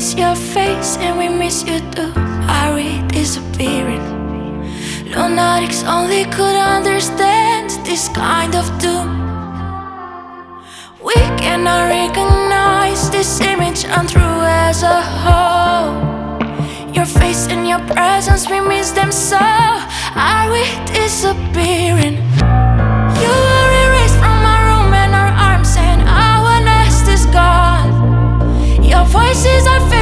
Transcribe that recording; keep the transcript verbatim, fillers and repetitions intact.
miss your face and we miss you too. Are we disappearing? Lunatics only could understand this kind of doom. We cannot recognize this image untrue as a whole. Your face and your presence, we miss them so. Are we disappearing? You were erased from our room and our arms, and our nest is gone. Your voices are fading.